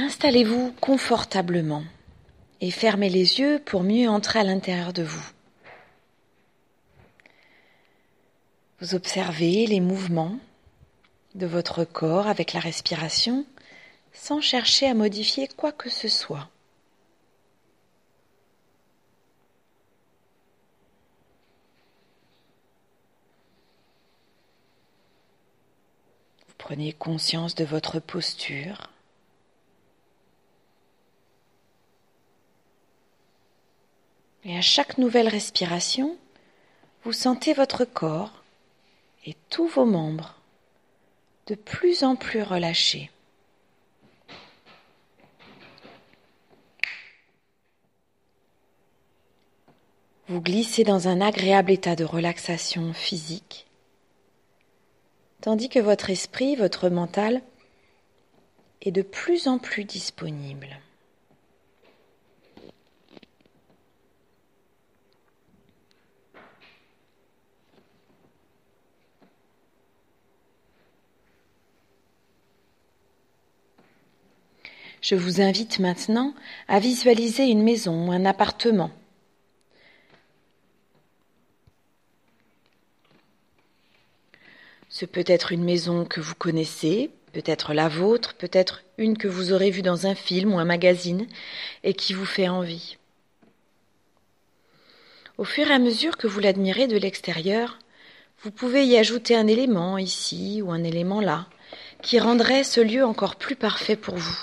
Installez-vous confortablement et fermez les yeux pour mieux entrer à l'intérieur de vous. Vous observez les mouvements de votre corps avec la respiration sans chercher à modifier quoi que ce soit. Vous prenez conscience de votre posture. Et à chaque nouvelle respiration, vous sentez votre corps et tous vos membres de plus en plus relâchés. Vous glissez dans un agréable état de relaxation physique, tandis que votre esprit, votre mental, est de plus en plus disponible. Je vous invite maintenant à visualiser une maison ou un appartement. Ce peut être une maison que vous connaissez, peut-être la vôtre, peut-être une que vous aurez vue dans un film ou un magazine et qui vous fait envie. Au fur et à mesure que vous l'admirez de l'extérieur, vous pouvez y ajouter un élément ici ou un élément là, qui rendrait ce lieu encore plus parfait pour vous.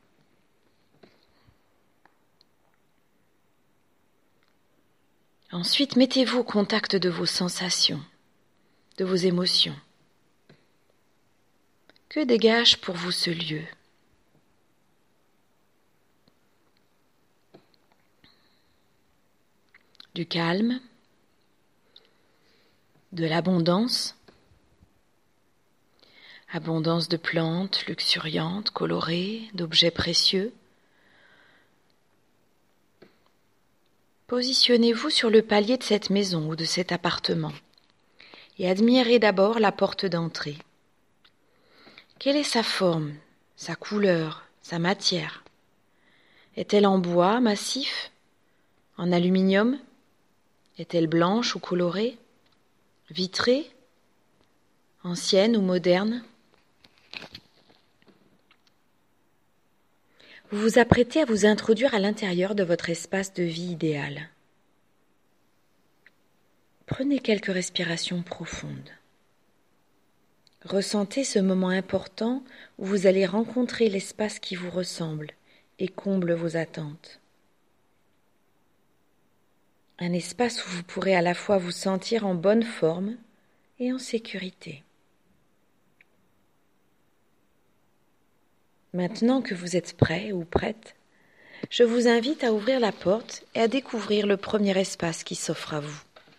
Ensuite, mettez-vous au contact de vos sensations, de vos émotions. Que dégage pour vous ce lieu ? Du calme, de l'abondance, abondance de plantes luxuriantes, colorées, d'objets précieux. Positionnez-vous sur le palier de cette maison ou de cet appartement et admirez d'abord la porte d'entrée. Quelle est sa forme, sa couleur, sa matière ? Est-elle en bois massif, en aluminium ? Est-elle blanche ou colorée, vitrée, ancienne ou moderne ? Vous vous apprêtez à vous introduire à l'intérieur de votre espace de vie idéal. Prenez quelques respirations profondes. Ressentez ce moment important où vous allez rencontrer l'espace qui vous ressemble et comble vos attentes. Un espace où vous pourrez à la fois vous sentir en bonne forme et en sécurité. Maintenant que vous êtes prêt ou prête, je vous invite à ouvrir la porte et à découvrir le premier espace qui s'offre à vous.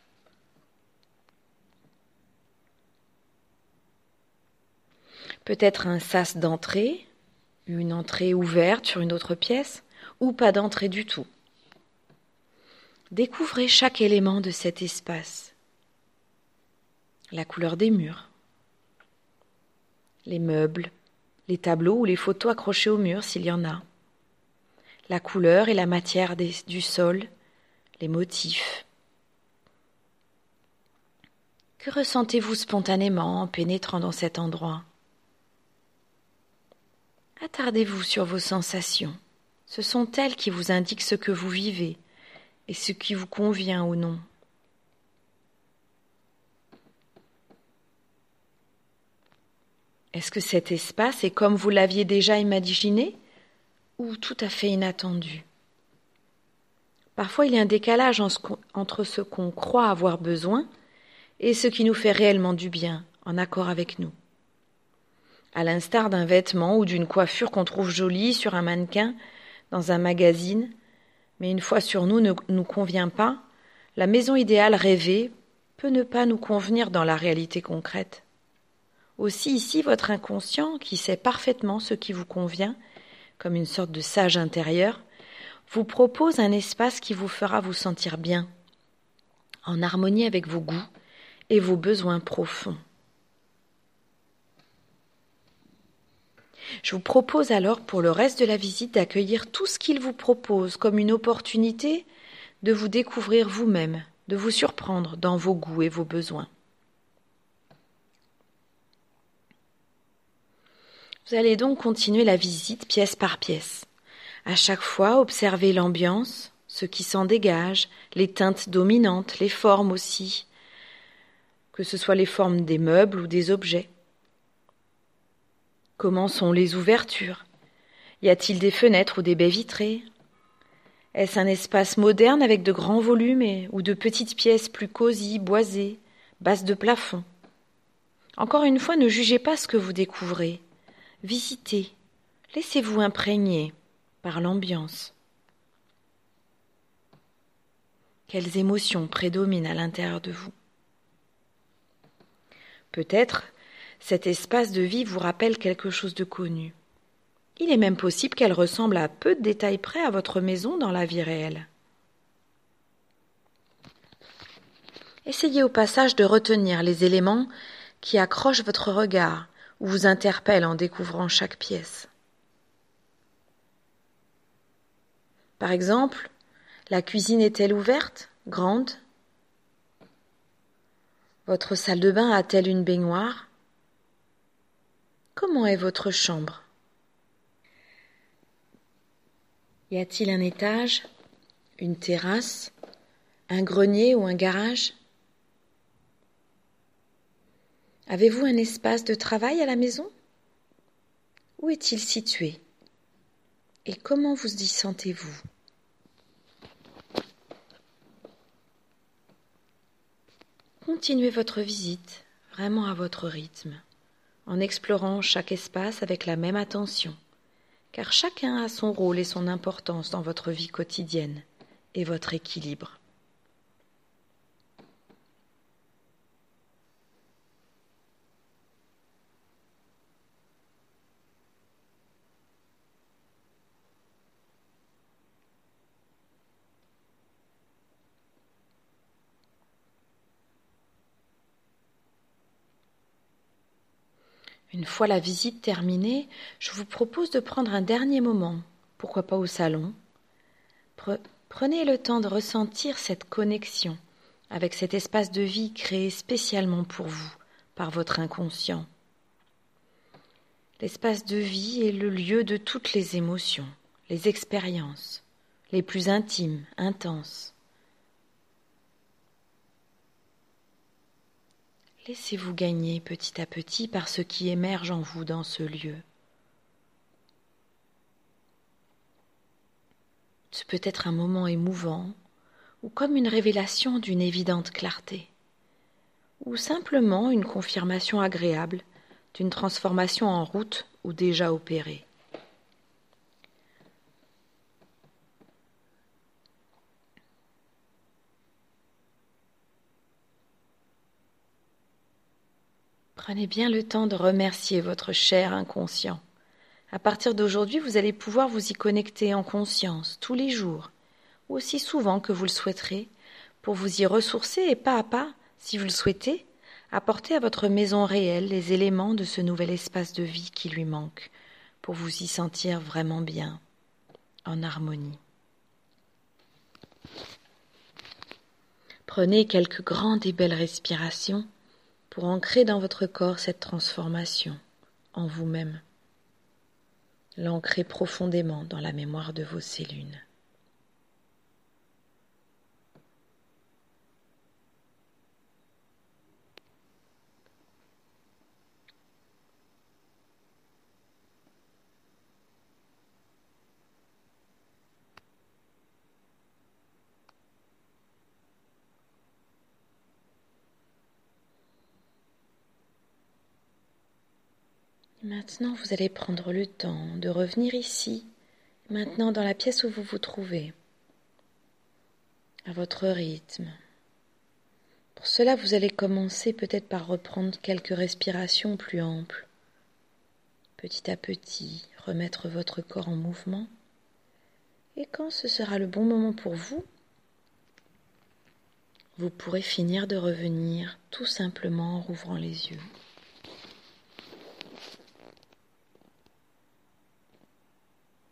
Peut-être un sas d'entrée, une entrée ouverte sur une autre pièce, ou pas d'entrée du tout. Découvrez chaque élément de cet espace. La couleur des murs, les meubles, les tableaux ou les photos accrochées au mur s'il y en a, la couleur et la matière du sol, les motifs. Que ressentez-vous spontanément en pénétrant dans cet endroit ? Attardez-vous sur vos sensations. Ce sont elles qui vous indiquent ce que vous vivez et ce qui vous convient ou non. Est-ce que cet espace est comme vous l'aviez déjà imaginé ou tout à fait inattendu ? Parfois, il y a un décalage entre ce qu'on croit avoir besoin et ce qui nous fait réellement du bien, en accord avec nous. À l'instar d'un vêtement ou d'une coiffure qu'on trouve jolie sur un mannequin, dans un magazine, mais une fois sur nous ne nous convient pas, la maison idéale rêvée peut ne pas nous convenir dans la réalité concrète. Aussi ici, votre inconscient, qui sait parfaitement ce qui vous convient, comme une sorte de sage intérieur, vous propose un espace qui vous fera vous sentir bien, en harmonie avec vos goûts et vos besoins profonds. Je vous propose alors pour le reste de la visite d'accueillir tout ce qu'il vous propose comme une opportunité de vous découvrir vous-même, de vous surprendre dans vos goûts et vos besoins. Vous allez donc continuer la visite pièce par pièce. À chaque fois, observez l'ambiance, ce qui s'en dégage, les teintes dominantes, les formes aussi, que ce soit les formes des meubles ou des objets. Comment sont les ouvertures? Y a-t-il des fenêtres ou des baies vitrées? Est-ce un espace moderne avec de grands volumes ou de petites pièces plus cosy, boisées, basses de plafond? Encore une fois, ne jugez pas ce que vous découvrez. Visitez, laissez-vous imprégner par l'ambiance. Quelles émotions prédominent à l'intérieur de vous? Peut-être cet espace de vie vous rappelle quelque chose de connu. Il est même possible qu'elle ressemble à peu de détails près à votre maison dans la vie réelle. Essayez au passage de retenir les éléments qui accrochent votre regard ou vous interpellent en découvrant chaque pièce. Par exemple, la cuisine est-elle ouverte, grande? Votre salle de bain a-t-elle une baignoire? Comment est votre chambre? Y a-t-il un étage, une terrasse, un grenier ou un garage? Avez-vous un espace de travail à la maison? Où est-il situé? Et comment vous y sentez-vous? Continuez votre visite, vraiment à votre rythme, en explorant chaque espace avec la même attention, car chacun a son rôle et son importance dans votre vie quotidienne et votre équilibre. Une fois la visite terminée, je vous propose de prendre un dernier moment, pourquoi pas au salon. Prenez le temps de ressentir cette connexion avec cet espace de vie créé spécialement pour vous par votre inconscient. L'espace de vie est le lieu de toutes les émotions, les expériences, les plus intimes, intenses. Laissez-vous gagner petit à petit par ce qui émerge en vous dans ce lieu. Ce peut être un moment émouvant ou comme une révélation d'une évidente clarté, ou simplement une confirmation agréable d'une transformation en route ou déjà opérée. Prenez bien le temps de remercier votre cher inconscient. À partir d'aujourd'hui, vous allez pouvoir vous y connecter en conscience tous les jours, ou aussi souvent que vous le souhaiterez, pour vous y ressourcer et pas à pas, si vous le souhaitez, apporter à votre maison réelle les éléments de ce nouvel espace de vie qui lui manque, pour vous y sentir vraiment bien, en harmonie. Prenez quelques grandes et belles respirations pour ancrer dans votre corps cette transformation en vous-même, l'ancrer profondément dans la mémoire de vos cellules. Maintenant, vous allez prendre le temps de revenir ici, maintenant dans la pièce où vous vous trouvez, à votre rythme. Pour cela, vous allez commencer peut-être par reprendre quelques respirations plus amples. Petit à petit, remettre votre corps en mouvement. Et quand ce sera le bon moment pour vous, vous pourrez finir de revenir tout simplement en rouvrant les yeux.